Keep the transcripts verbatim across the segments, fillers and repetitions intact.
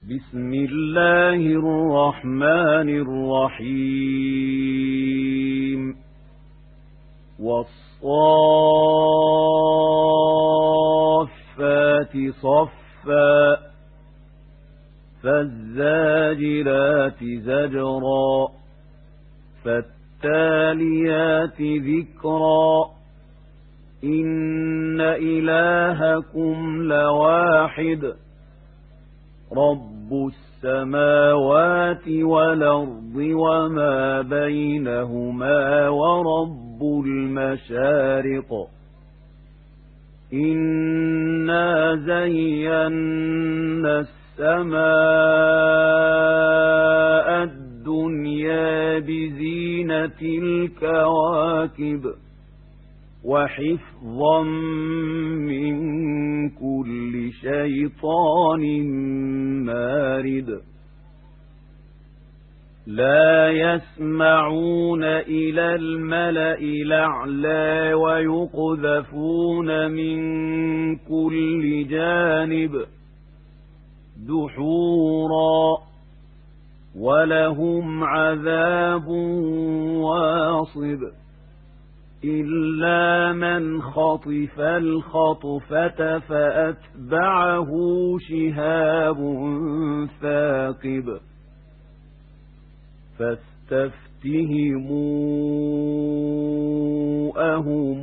بسم الله الرحمن الرحيم والصافات صفا فالزاجرات زجرا فالتاليات ذكرا إن إلهكم لواحد رب السماوات والأرض وما بينهما ورب المشارق إنا زينا السماء الدنيا بزينة الكواكب وحفظا من كل شيطان مارد لا يسمعون إلى الملأ الأعلى ويقذفون من كل جانب دحورا ولهم عذاب واصب إلا من خطف الخطفة فأتبعه شهاب ثاقب فاستفتهموا أهم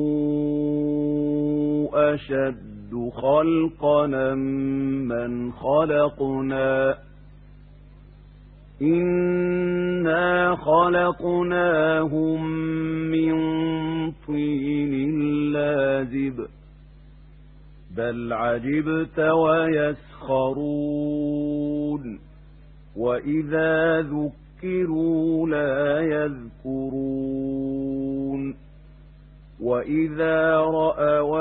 أشد خلقنا من خلقنا إنا خلقناهم من طين لازب بل عجبت ويسخرون وإذا ذكروا لا يذكرون وإذا رأوا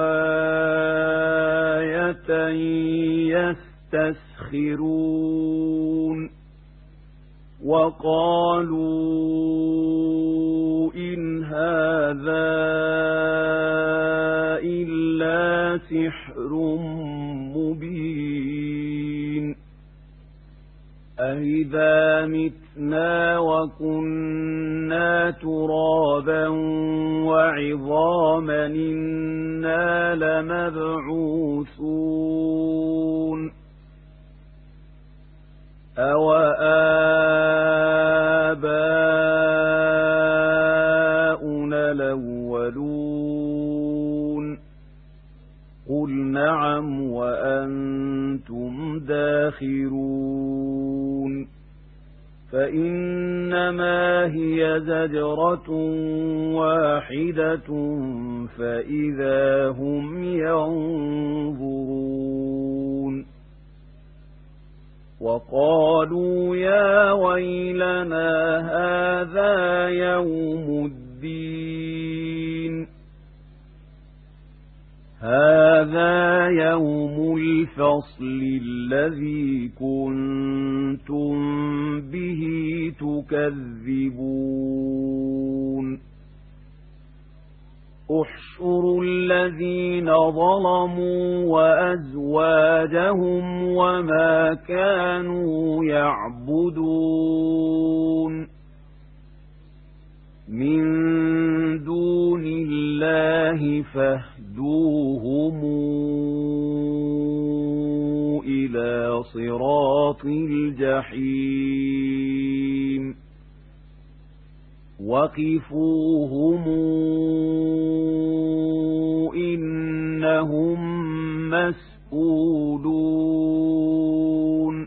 آية يستسخرون وقالوا إن هذا إلا سحر مبين أإذا متنا وكنا ترابا وعظاما إنا لمبعوثون أوآباؤنا الأولون قل نعم وأنتم داخرون فإنما هي زجرة واحدة فإذا هم ينظرون وقالوا يا ويلنا هذا يوم الدين هذا يوم الفصل الذي كنتم به تكذبون احشروا الذين ظلموا وأزواجهم وما كانوا يعبدون من دون الله فاهدوهم إلى صراط الجحيم وقفوهم إنهم مسئولون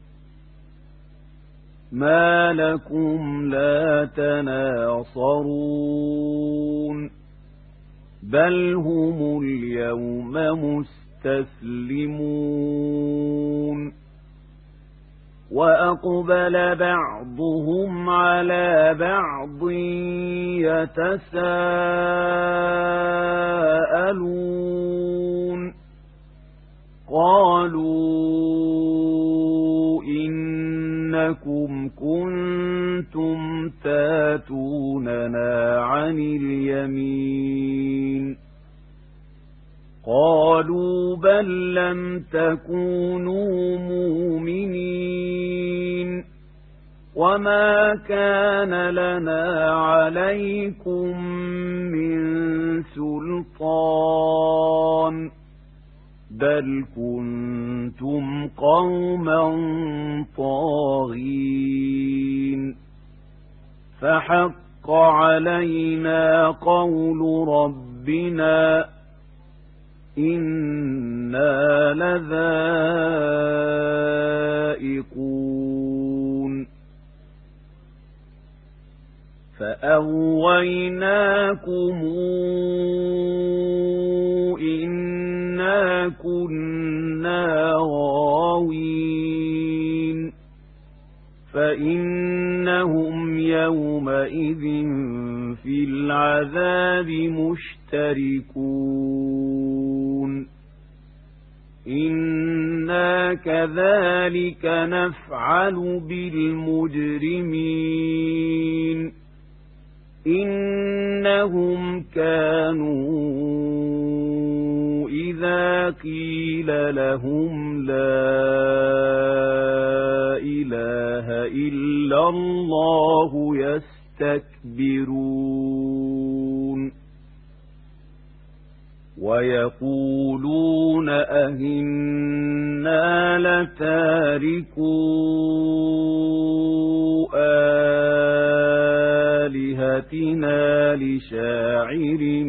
ما لكم لا تناصرون بل هم اليوم مستسلمون وأقبل بعضهم على بعض يتساءلون قالوا إنكم كنتم تاتوننا عن اليمين قالوا بل لم تكونوا مؤمنين وما كان لنا عليكم من سلطان بل كنتم قوما طاغين فحق علينا قول ربنا إنا لذائقون فأغويناكم إنا كنا غاوين فإنهم يومئذ في العذاب مشتركون إنا كذلك نفعل بالمجرمين إنهم كانوا إذا قيل لهم لا إله إلا الله يستكبرون ويقولون أئنا لتاركو آلهتنا لشاعر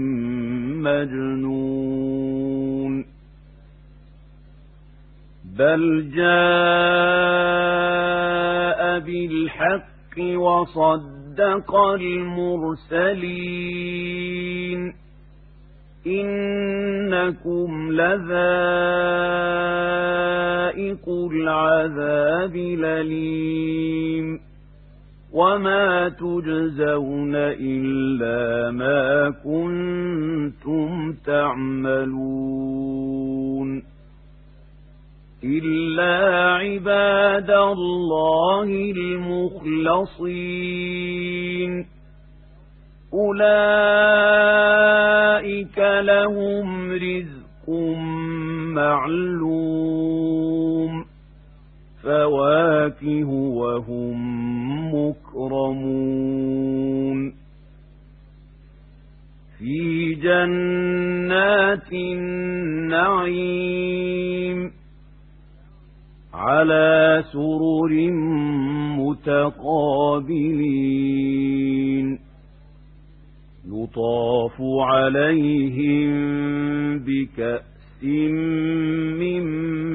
مجنون بل جاء بالحق وصدق المرسلين إنكم لذائق العذاب الأليم وما تجزون إلا ما كنتم تعملون إلا عباد الله المخلصين أولئك لهم رزق معلوم فواكه وهم مكرمون في جنات النعيم على سرر متقابلين يطاف عليهم بكأس من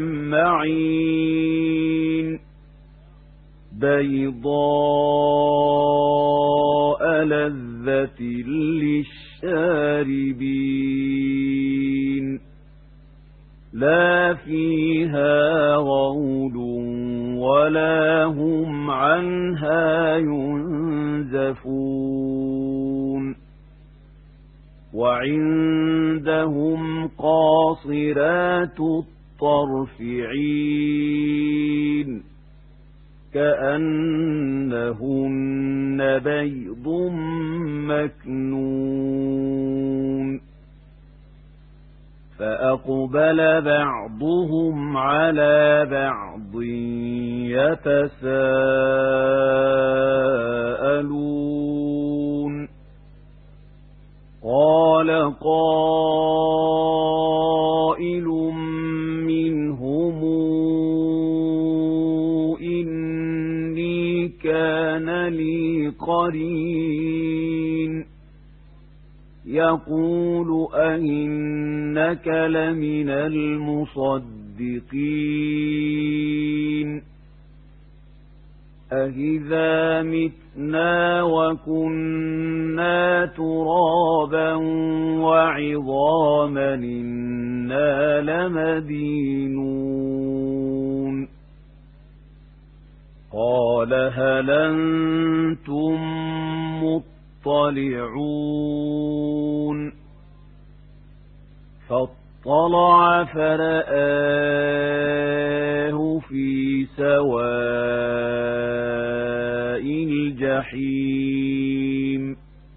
معين بيضاء لذة للشاربين لا فيها غول ولا هم عنها ينزفون وعندهم قاصرات الطرف عين كأنهن بيض مكنون فأقبل بعضهم على بعض يتساءلون قال قائل منهم إني كان لي قرين يقول أئنك لمن المصدقين أإذا متنا وكنا ترابا وعظاما إنا لمدينون قال هل أنتم مطلعون فاطلع فرآه في سواء الجحيم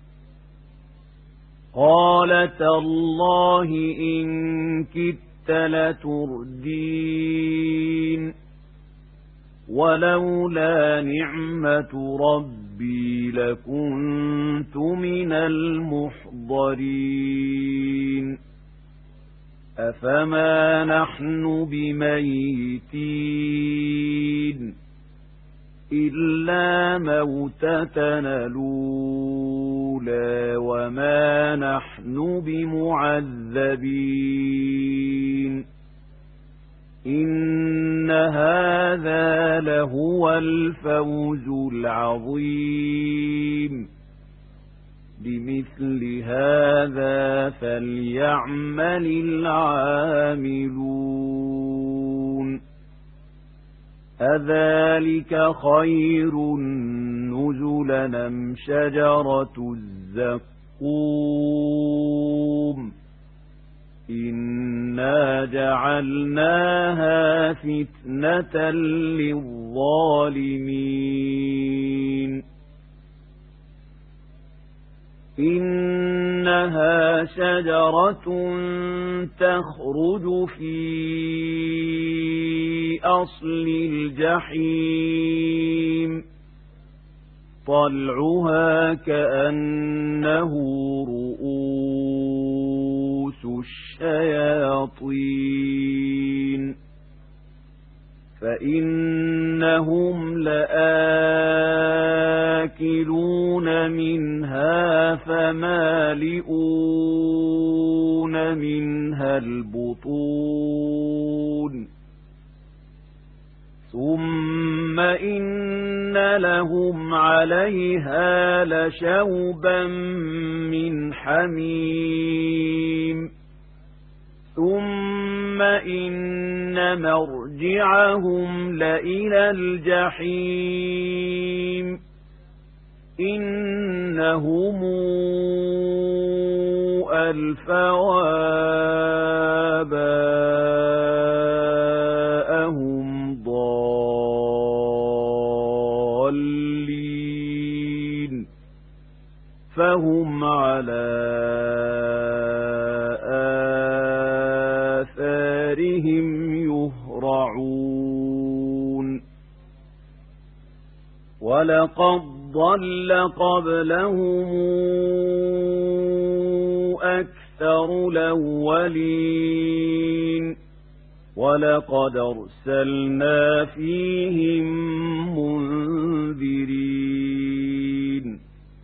قال تالله إن كدت لتردين ولولا نعمة ربي لكنت من المحضرين أفما نحن بميتين إلا موتتنا الأولى وما نحن بمعذبين إن هذا لهو الفوز العظيم بمثل هذا فليعمل العاملون أذلك خير نزلا أم شجرة الزقوم إنا جعلناها فتنة للظالمين إنها شجرة تخرج في أصل الجحيم طلعها كأنه رؤوس الشياطين فإنهم لآكلون منها فمالئون منها البطون ثم إن لهم عليها لشوبا من حميم ثم إن مرجعهم لإلى الجحيم إنهم ألفوا آباءهم ضالين فهم على آثارهم يهرعون ولقد ضل قبلهم أكثر الأولين ولقد أرسلنا فيهم منذرين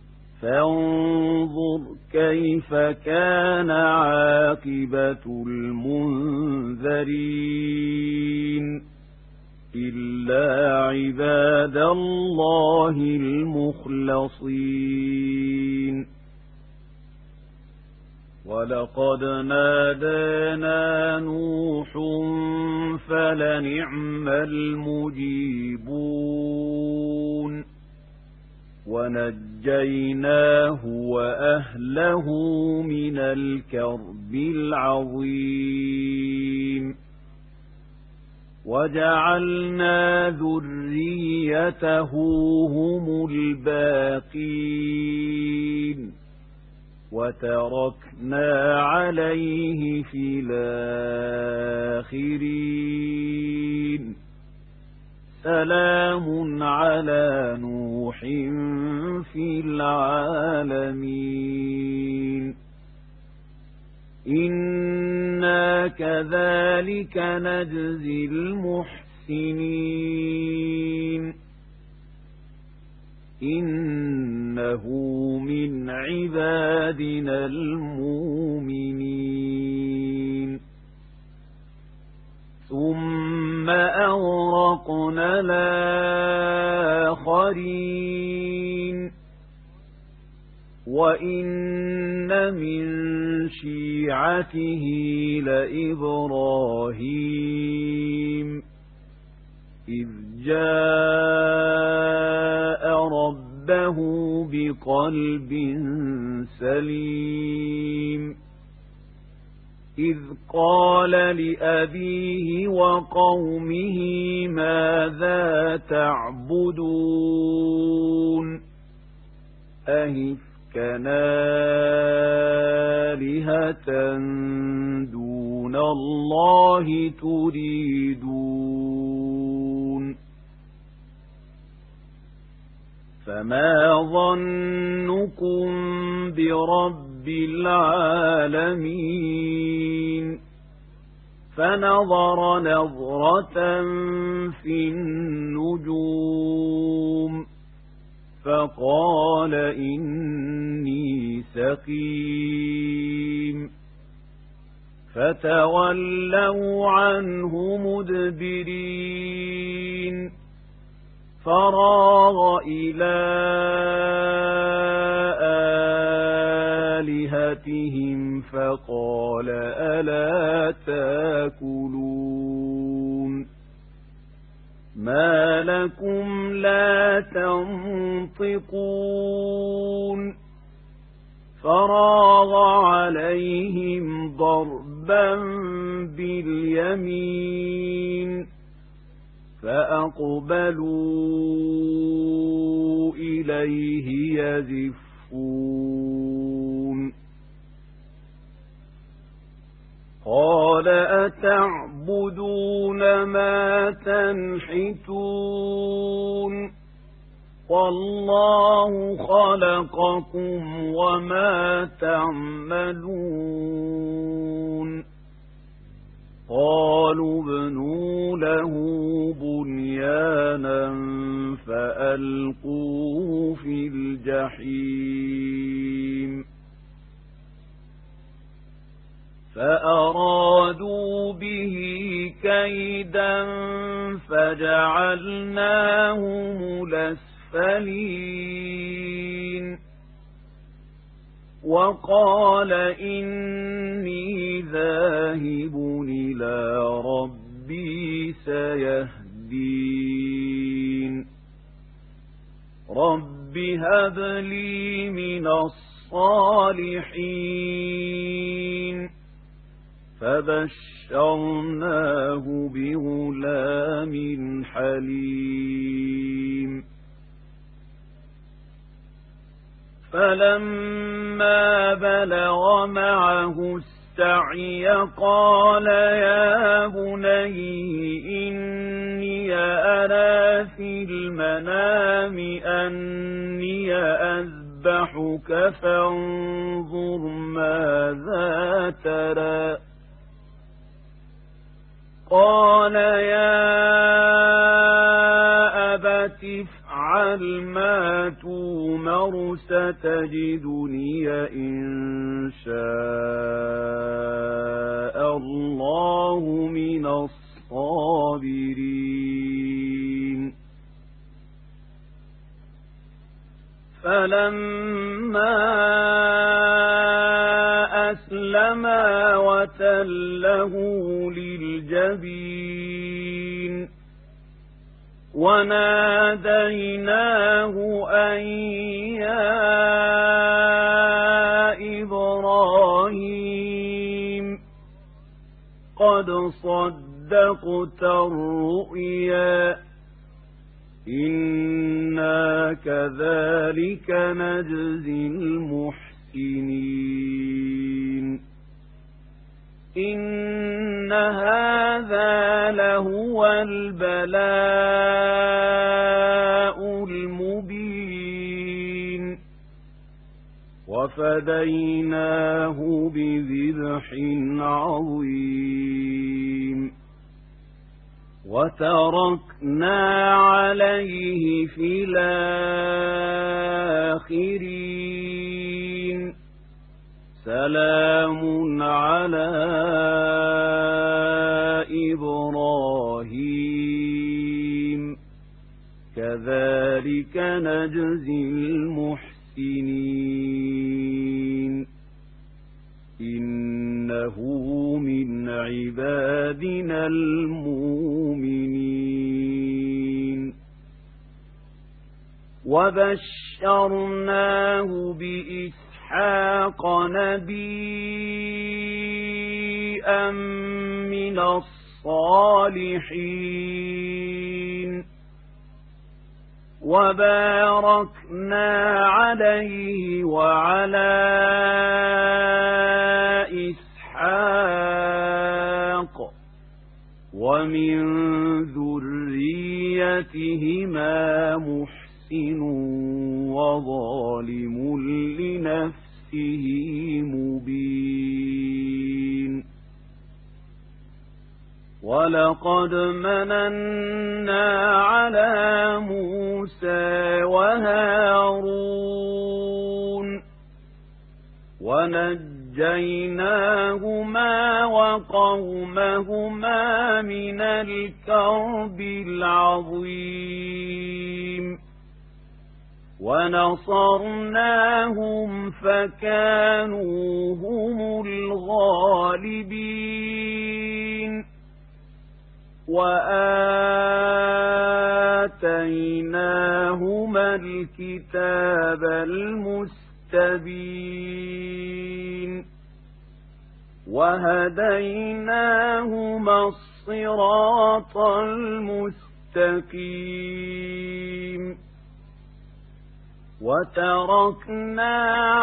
فانظر كيف كان عاقبة المنذرين إلا عباد الله المخلصين ولقد نادانا نوح فلنعم المجيبون ونجيناه وأهله من الكرب العظيم وجعلنا ذريته هم الباقين وتركنا عليه في الآخرين سلام على نوح في العالمين إنا كذلك نجزي المحسنين إنه من عبادنا المؤمنين ثم أغرقنا الآخرين وإن من شيعته لإبراهيم إذ جاء ربه بقلب سليم إذ قال لأبيه وقومه ماذا تعبدون أهفكا آلهة دون الله تريدون فما ظنكم برب العالمين فنظر نظرة في النجوم فقال إني سقيم فتولوا عنه مدبرين فراغ إلى آلهتهم فقال ألا تاكلون ما لكم لا تنطقون فراغ عليهم ضربا باليمين فأقبلوا إليه يزفون قال أتعبدون ما تنحتون والله خلقكم وما تعملون قالوا ابنوا له بنيانا فألقوه في الجحيم فأرادوا به كيدا فجعلناهم الأسفلين وقال إني ذاهب إلى ربي سيهدين رب هب لي من الصالحين فبشرناه بغلام حليم فلما بلغ معه السعي قال يا بني إني أرى في المنام أني أذبحك فانظر ماذا ترى قال يا أبت افعل ما تؤمر ستجدني إن شاء الله من الصابرين فلما أسلما وتله للجبين وناديناه أن يا إبراهيم قد صدقت الرؤيا إنا كذلك نجزي المحسنين إن هذا لهو البلاء المبين وفديناه بذبح عظيم وتركنا عليه في الآخرين سلام على إبراهيم كذلك نجزي المحسنين إنه من عبادنا المؤمنين وبشرناه بإسحاق نبيا من الصالحين وباركنا عليه وعلى إسحاق ومن ذريتهما محسن محسن وظالم لنفسه مبين ولقد مننا على موسى وهارون ونجيناهما وقومهما من الكرب العظيم ونصرناهم فكانوا هم الغالبين وآتيناهما الكتاب المستبين وهديناهما الصراط المستقيم وتركنا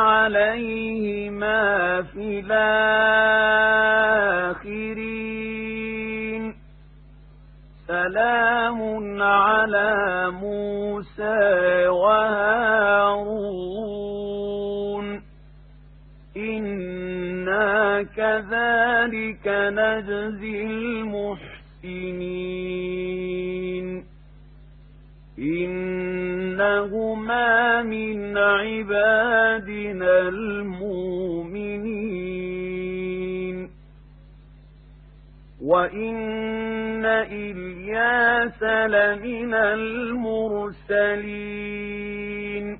عليهما في الآخرين سلام على موسى وهارون إنا كذلك نجزي المحسنين إنهما من عبادنا المؤمنين وإن إلياس لمن المرسلين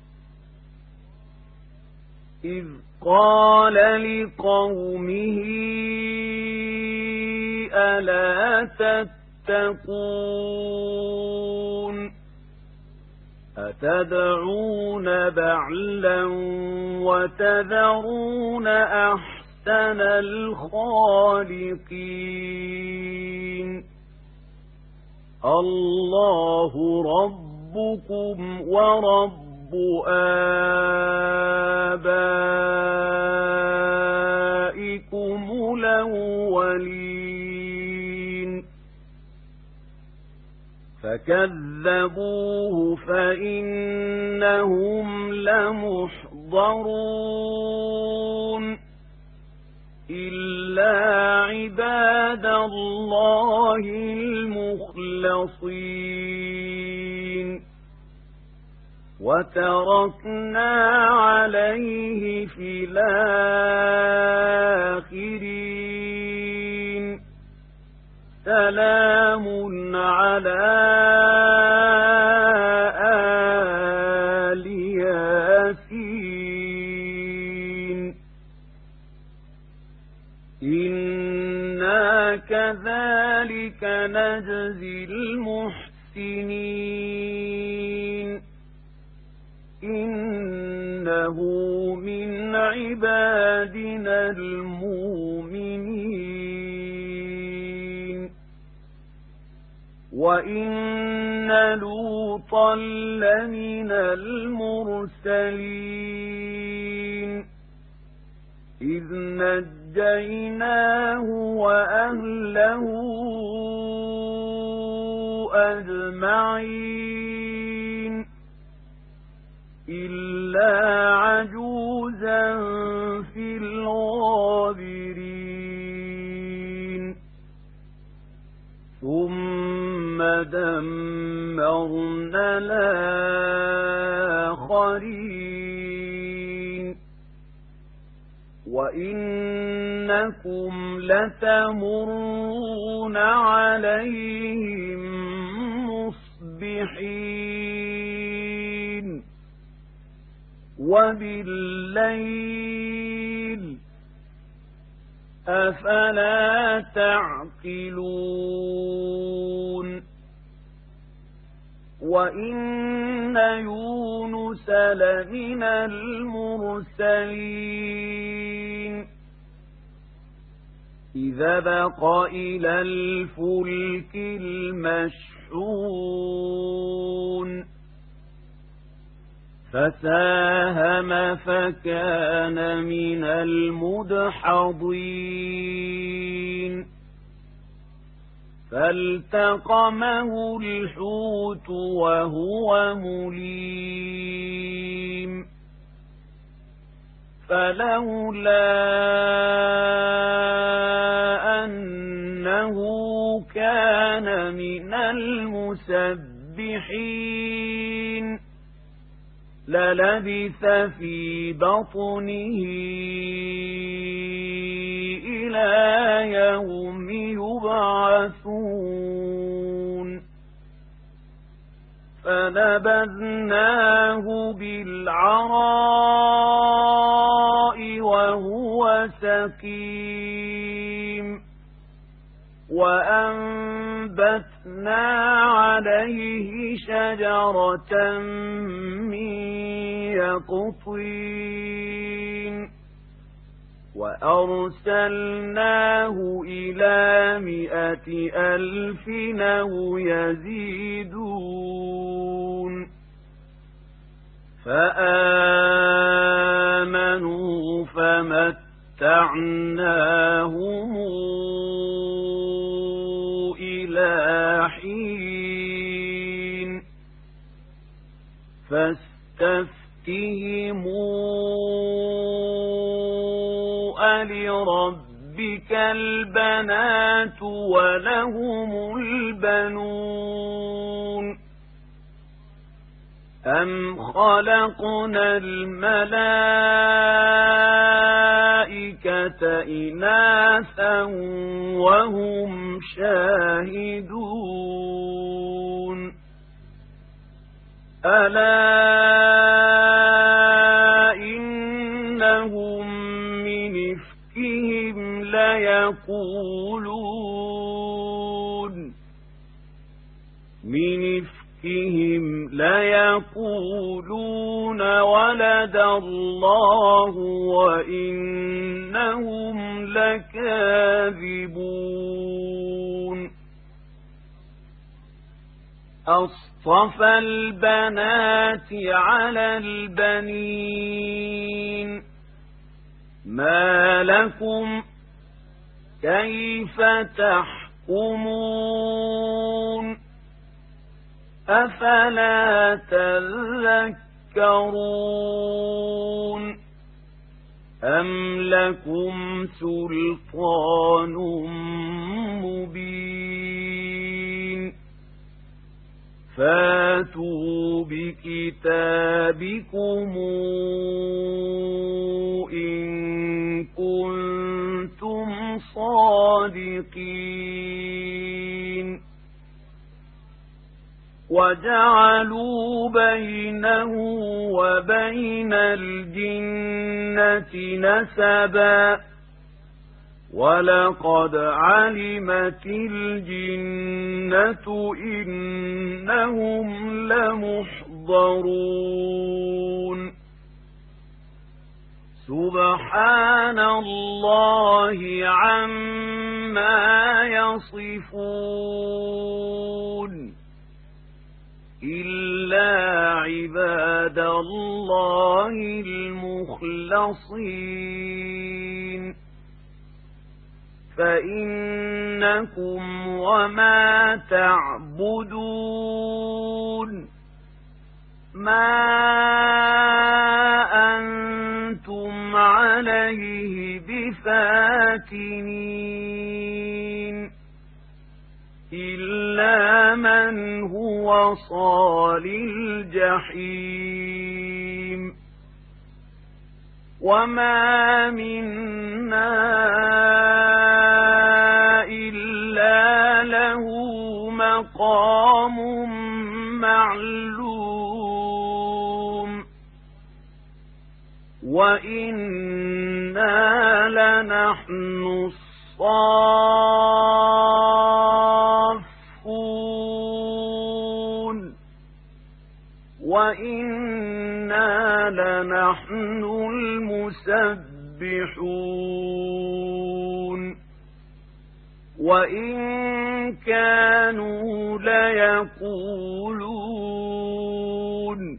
إذ قال لقومه ألا تتقون أتدعون بعلا وتذرون أحسن الخالقين الله ربكم ورب آبائكم الأولين فكذبوه فإنهم لمحضرون إلا عباد الله المخلصين وتركنا عليه في الآخرين سلام على آل ياسين إنا كذلك نجزي المحسنين إنه من عبادنا المؤمنين وإن لوطا لمن المرسلين إذ نجيناه وأهله أجمعين إلا عجوزا في الغابرين ثم دمرنا الآخرين وإنكم لتمرون عليهم مصبحين وبالليل أفلا تعقلون وإن يونس لمن المرسلين إذا بق إلى الفلك المشحون فساهم فكان من المدحضين فالتقمه الحوت وهو مليم فلولا أنه كان من المسبحين للبث في بطنه إلى يوم يبعثون فنبذناه بالعراء وهو سقيم وأنبتنا عليه شجرة من يقطين وأرسلناه إلى مائة ألف أو يزيدون فآمنوا فمتعناهم إلى حين فاستفتهموا ألربك البنات ولهم البنون أم خلقنا الملائكة إناثا وهم شاهدون ألا إنهم من إفكهم ليقولون من إفكهم ليقولون ولد الله وإنهم لكاذبون أصطفى البنات على البنين ما لكم كيف تحكمون أفلا تذكرون أم لكم سلطان مبين فاتوا بكتابكم إن كنتم صادقين وجعلوا بينه وبين الجنة نسبا ولقد علمت الجنة إنهم لمحضرون سبحان الله عما يصفون إلا عباد الله المخلصين فإنكم وما تعبدون ما أنتم عليه بفاتنين إلا من هو صال الجحيم وما منا إلا له مقام معلوم وإنا لنحن الصافون وإنا لنحن المسبحون وإن كانوا ليقولون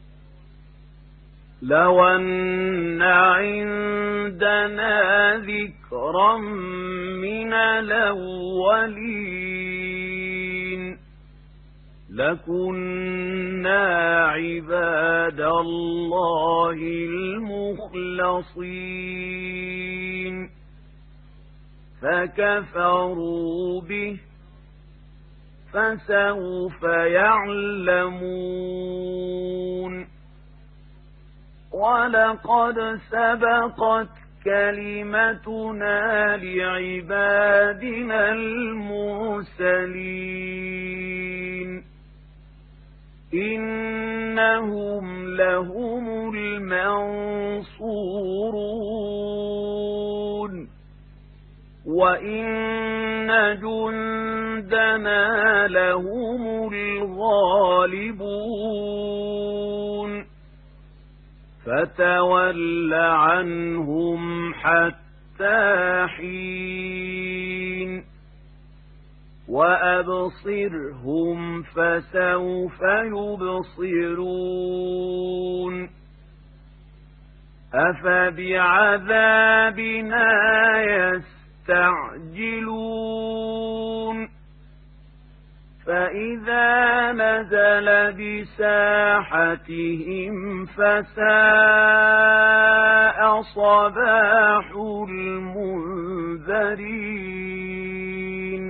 لو أن عندنا ذكرا من الأولين لكنا عباد الله المخلصين فكفروا به فسوف يعلمون ولقد سبقت كلمتنا لعبادنا المرسلين إنهم لهم المنصورون وإن جندنا لهم الغالبون فتول عنهم حتى حين وأبصرهم فسوف يبصرون أفبعذابنا يستعجلون فإذا نزل بساحتهم فساء صباح المنذرين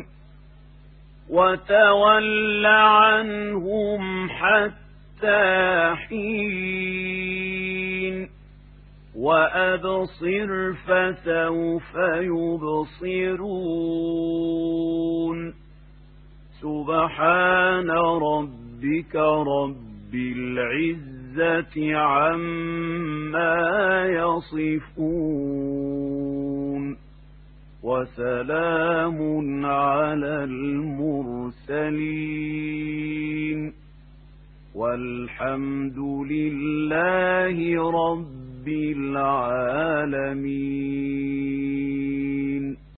وتول عنهم حتى حين وأبصر فسوف يبصرون سبحان ربك رب العزة عما يصفون وسلام على المرسلين والحمد لله رب العالمين.